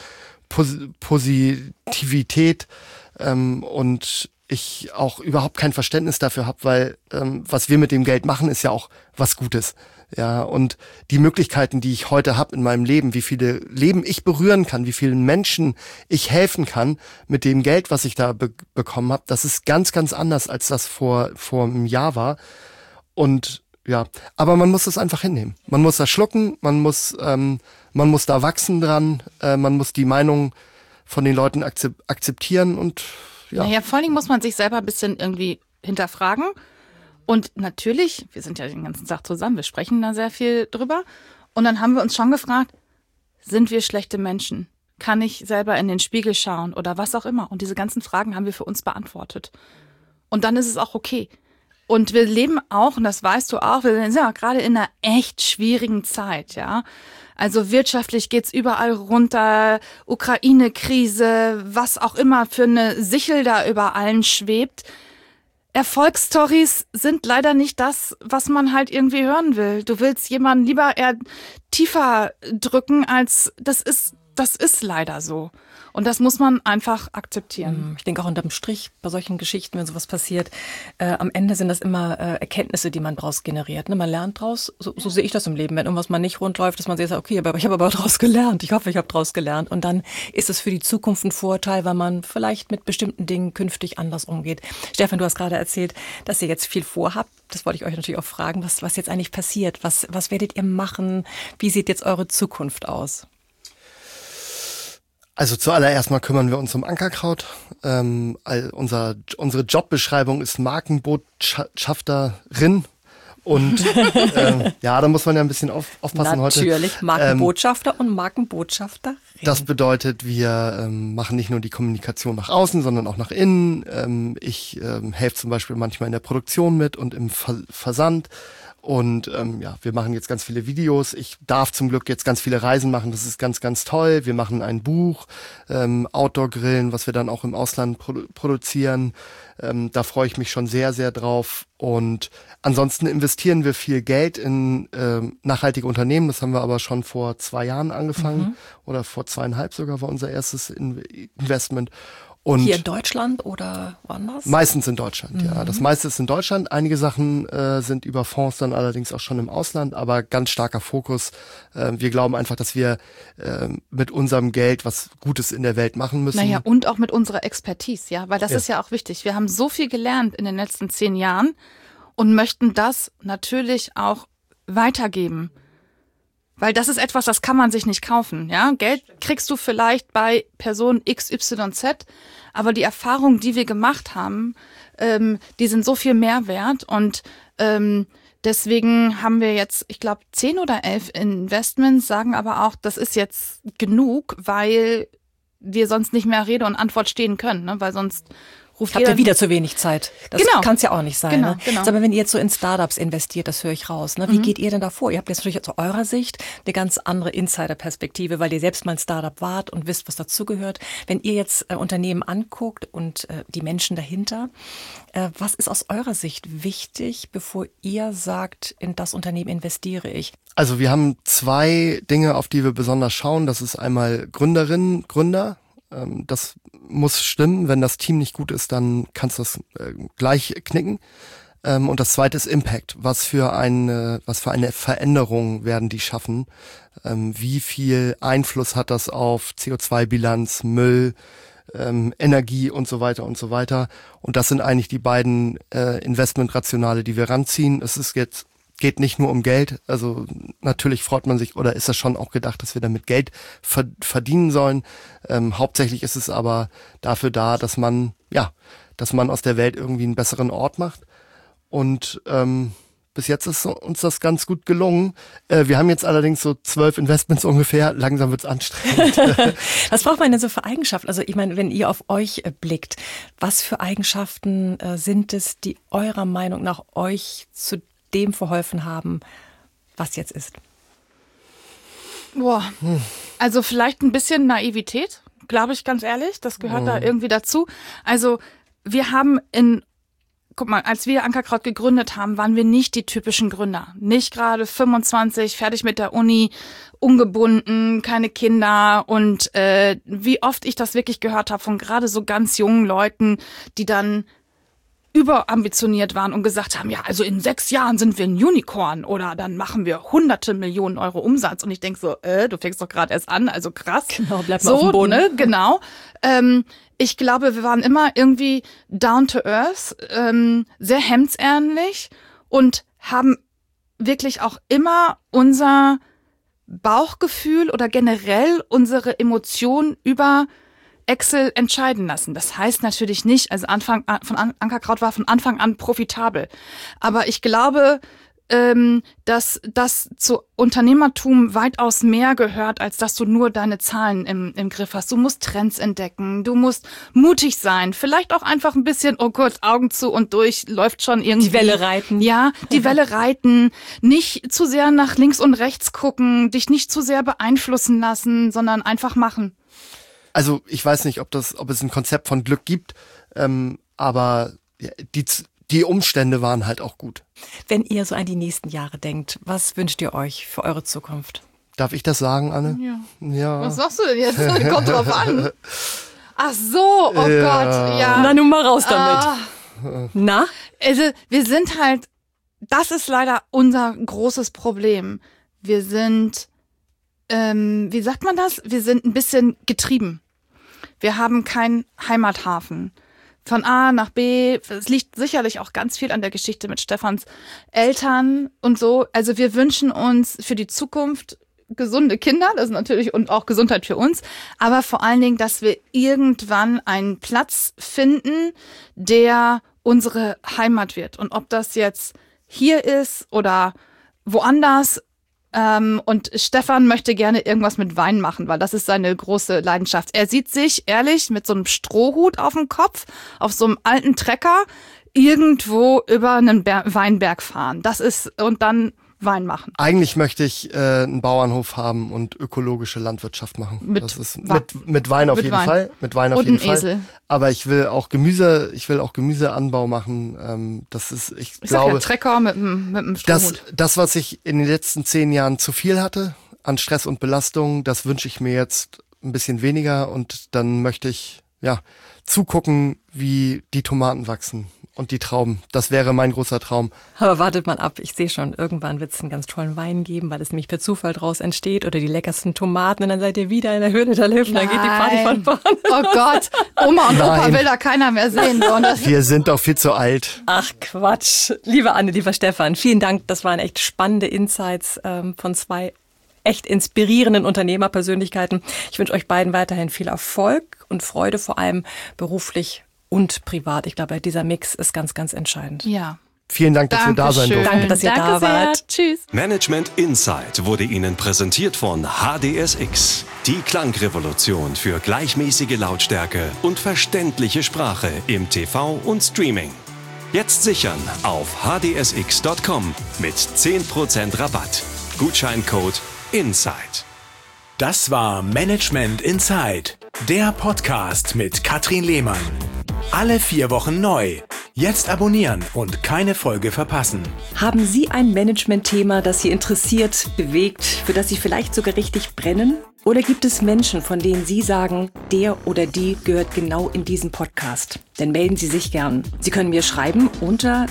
Speaker 2: Positivität und ich auch überhaupt kein Verständnis dafür habe, weil was wir mit dem Geld machen, ist ja auch was Gutes. Ja, und die Möglichkeiten, die ich heute habe in meinem Leben, wie viele Leben ich berühren kann, wie vielen Menschen ich helfen kann mit dem Geld, was ich da bekommen habe, das ist ganz, ganz anders, als das vor einem Jahr war. Und ja, aber man muss das einfach hinnehmen. Man muss das schlucken, man muss da wachsen dran, man muss die Meinung von den Leuten akzeptieren und ja.
Speaker 3: Naja, vor allen Dingen muss man sich selber ein bisschen irgendwie hinterfragen. Und natürlich, wir sind ja den ganzen Tag zusammen, wir sprechen da sehr viel drüber. Und dann haben wir uns schon gefragt, sind wir schlechte Menschen? Kann ich selber in den Spiegel schauen oder was auch immer? Und diese ganzen Fragen haben wir für uns beantwortet. Und dann ist es auch okay. Und wir leben auch, und das weißt du auch, wir sind ja gerade in einer echt schwierigen Zeit, ja. Also wirtschaftlich geht's überall runter, Ukraine-Krise, was auch immer für eine Sichel da über allen schwebt. Erfolgsstories sind leider nicht das, was man halt irgendwie hören will. Du willst jemanden lieber eher tiefer drücken, als das ist leider so. Und das muss man einfach akzeptieren.
Speaker 5: Ich denke auch unterm Strich bei solchen Geschichten, wenn sowas passiert, am Ende sind das immer Erkenntnisse, die man daraus generiert. Ne? Man lernt draus, so sehe ich das im Leben. Wenn irgendwas mal nicht rund läuft, dass man sagt, okay, aber ich habe aber daraus gelernt. Ich hoffe, ich habe daraus gelernt. Und dann ist es für die Zukunft ein Vorteil, weil man vielleicht mit bestimmten Dingen künftig anders umgeht. Stefan, du hast gerade erzählt, dass ihr jetzt viel vorhabt. Das wollte ich euch natürlich auch fragen, was jetzt eigentlich passiert. Was werdet ihr machen? Wie sieht jetzt eure Zukunft aus?
Speaker 2: Also zuallererst mal kümmern wir uns um Ankerkraut. Unsere Jobbeschreibung ist Markenbotschafterin. Und ja, da muss man ja ein bisschen aufpassen heute.
Speaker 5: Natürlich, Markenbotschafter und Markenbotschafterin.
Speaker 2: Das bedeutet, wir machen nicht nur die Kommunikation nach außen, sondern auch nach innen. Ich helfe zum Beispiel manchmal in der Produktion mit und im Versand. Und ja, wir machen jetzt ganz viele Videos. Ich darf zum Glück jetzt ganz viele Reisen machen. Das ist ganz, ganz toll. Wir machen ein Buch, Outdoor-Grillen, was wir dann auch im Ausland produzieren. Da freue ich mich schon sehr, sehr drauf. Und ansonsten investieren wir viel Geld in nachhaltige Unternehmen. Das haben wir aber schon vor 2 Jahren angefangen. Oder vor 2,5 sogar war unser erstes Investment. Und
Speaker 5: hier in Deutschland oder woanders?
Speaker 2: Meistens in Deutschland, ja. Das meiste ist in Deutschland. Einige Sachen sind über Fonds dann allerdings auch schon im Ausland, aber ganz starker Fokus. Wir glauben einfach, dass wir mit unserem Geld was Gutes in der Welt machen müssen.
Speaker 3: Naja, und auch mit unserer Expertise, ja, weil das ist ja auch wichtig. Wir haben so viel gelernt in den letzten 10 Jahren und möchten das natürlich auch weitergeben. Weil das ist etwas, das kann man sich nicht kaufen. Ja? Geld kriegst du vielleicht bei Person XYZ, aber die Erfahrungen, die wir gemacht haben, die sind so viel mehr wert. Und deswegen haben wir jetzt, ich glaube, 10 oder 11 Investments, sagen aber auch, das ist jetzt genug, weil wir sonst nicht mehr Rede und Antwort stehen können, ne? Weil sonst ruft
Speaker 5: Habt ihr wieder zu wenig Zeit? Das kann es ja auch nicht sein.
Speaker 3: Genau,
Speaker 5: ne?
Speaker 3: genau.
Speaker 5: Aber wenn ihr jetzt so in Startups investiert, das höre ich raus, ne? Wie geht ihr denn da vor? Ihr habt jetzt natürlich aus eurer Sicht eine ganz andere Insider-Perspektive, weil ihr selbst mal ein Startup wart und wisst, was dazugehört. Wenn ihr jetzt Unternehmen anguckt und die Menschen dahinter, was ist aus eurer Sicht wichtig, bevor ihr sagt, in das Unternehmen investiere ich?
Speaker 2: Also wir haben 2 Dinge, auf die wir besonders schauen. Das ist einmal Gründerinnen, Gründer. Das muss stimmen. Wenn das Team nicht gut ist, dann kannst du das gleich knicken. Und das zweite ist Impact. Was für eine Veränderung werden die schaffen? Wie viel Einfluss hat das auf CO2-Bilanz, Müll, Energie und so weiter und so weiter? Und das sind eigentlich die beiden Investmentrationale, die wir ranziehen. Geht nicht nur um Geld, also natürlich freut man sich, oder ist das schon auch gedacht, dass wir damit Geld verdienen sollen. Hauptsächlich ist es aber dafür da, dass man aus der Welt irgendwie einen besseren Ort macht. Und bis jetzt ist uns das ganz gut gelungen. Wir haben jetzt allerdings so 12 Investments ungefähr. Langsam wird's anstrengend.
Speaker 5: Was braucht man denn so für Eigenschaften? Also ich meine, wenn ihr auf euch blickt, was für Eigenschaften sind es, die eurer Meinung nach euch zu dem verholfen haben, was jetzt ist?
Speaker 3: Boah, also vielleicht ein bisschen Naivität, glaube ich, ganz ehrlich. Das gehört da irgendwie dazu. Also wir haben guck mal, als wir Ankerkraut gegründet haben, waren wir nicht die typischen Gründer. Nicht gerade 25, fertig mit der Uni, ungebunden, keine Kinder. Und wie oft ich das wirklich gehört habe von gerade so ganz jungen Leuten, die dann überambitioniert waren und gesagt haben, ja, also in 6 Jahren sind wir ein Unicorn oder dann machen wir hunderte Millionen Euro Umsatz. Und ich denk so, du fängst doch gerade erst an, also krass.
Speaker 5: Genau, bleib mal
Speaker 3: so,
Speaker 5: auf dem Boden.
Speaker 3: Ne, genau. Ich glaube, wir waren immer irgendwie down to earth, sehr hemdsärmlich und haben wirklich auch immer unser Bauchgefühl oder generell unsere Emotionen über Excel entscheiden lassen. Das heißt natürlich nicht, also Ankerkraut war von Anfang an profitabel. Aber ich glaube, dass das zu Unternehmertum weitaus mehr gehört, als dass du nur deine Zahlen im Griff hast. Du musst Trends entdecken, du musst mutig sein, vielleicht auch einfach ein bisschen, oh Gott, Augen zu und durch, läuft schon irgendwie.
Speaker 5: Die Welle reiten.
Speaker 3: Ja, die Welle reiten, nicht zu sehr nach links und rechts gucken, dich nicht zu sehr beeinflussen lassen, sondern einfach machen.
Speaker 2: Also ich weiß nicht, ob es ein Konzept von Glück gibt, aber die Umstände waren halt auch gut.
Speaker 5: Wenn ihr so an die nächsten Jahre denkt, was wünscht ihr euch für eure Zukunft?
Speaker 2: Darf ich das sagen, Anne? Ja.
Speaker 3: Was sagst du denn jetzt? Kommt drauf an. Ach so, oh Gott, ja.
Speaker 5: Na, nun mal raus damit. Na?
Speaker 3: Also wir sind halt, das ist leider unser großes Problem. Wir sind, wie sagt man das? Wir sind ein bisschen getrieben. Wir haben keinen Heimathafen. Von A nach B, es liegt sicherlich auch ganz viel an der Geschichte mit Stefans Eltern und so. Also wir wünschen uns für die Zukunft gesunde Kinder, das ist natürlich, und auch Gesundheit für uns, aber vor allen Dingen, dass wir irgendwann einen Platz finden, der unsere Heimat wird. Und ob das jetzt hier ist oder woanders. Und Stefan möchte gerne irgendwas mit Wein machen, weil das ist seine große Leidenschaft. Er sieht sich, ehrlich, mit so einem Strohhut auf dem Kopf, auf so einem alten Trecker, irgendwo über einen Weinberg fahren. Und dann Wein machen.
Speaker 2: Eigentlich möchte ich einen Bauernhof haben und ökologische Landwirtschaft machen. Mit Wein auf jeden Fall. Mit Wein auf jeden Fall. Esel. Aber ich will auch Gemüseanbau machen. Ich glaube,
Speaker 3: ja Trecker mit einem Strohhut.
Speaker 2: Das, was ich in den letzten 10 Jahren zu viel hatte an Stress und Belastung, das wünsche ich mir jetzt ein bisschen weniger und dann möchte ich zugucken, wie die Tomaten wachsen. Und die Trauben, das wäre mein großer Traum.
Speaker 5: Aber wartet mal ab, ich sehe schon, irgendwann wird es einen ganz tollen Wein geben, weil es nämlich per Zufall draus entsteht oder die leckersten Tomaten und dann seid ihr wieder in der Höhle der Löwen, dann geht die Party von vorne.
Speaker 3: Oh Gott, Oma und Opa will da keiner mehr sehen.
Speaker 2: Wir sind doch viel zu alt.
Speaker 5: Ach Quatsch, liebe Anne, lieber Stefan, vielen Dank, das waren echt spannende Insights von 2 echt inspirierenden Unternehmerpersönlichkeiten. Ich wünsche euch beiden weiterhin viel Erfolg und Freude, vor allem beruflich und privat. Ich glaube, dieser Mix ist ganz, ganz entscheidend.
Speaker 3: Ja,
Speaker 2: Vielen Dank, dass wir da sein durften.
Speaker 5: Danke, dass ihr da wart.
Speaker 3: Tschüss.
Speaker 4: Management Insight wurde Ihnen präsentiert von HDSX. Die Klangrevolution für gleichmäßige Lautstärke und verständliche Sprache im TV und Streaming. Jetzt sichern auf hdsx.com mit 10% Rabatt. Gutscheincode INSIDE.
Speaker 1: Das war Management Insight, der Podcast mit Katrin Lehmann. Alle 4 Wochen neu. Jetzt abonnieren und keine Folge verpassen.
Speaker 5: Haben Sie ein Management-Thema, das Sie interessiert, bewegt, für das Sie vielleicht sogar richtig brennen? Oder gibt es Menschen, von denen Sie sagen, der oder die gehört genau in diesen Podcast? Dann melden Sie sich gern. Sie können mir schreiben unter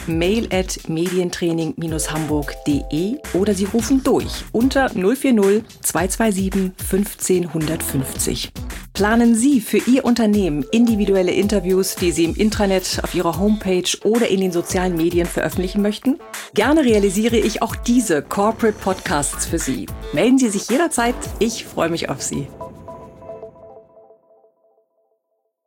Speaker 5: mail@medientraining-hamburg.de oder Sie rufen durch unter 040 227 15 150. Planen Sie für Ihr Unternehmen individuelle Interviews, die Sie im Intranet, auf Ihrer Homepage oder in den sozialen Medien veröffentlichen möchten? Gerne realisiere ich auch diese Corporate Podcasts für Sie. Melden Sie sich jederzeit. Ich freue mich auf Sie.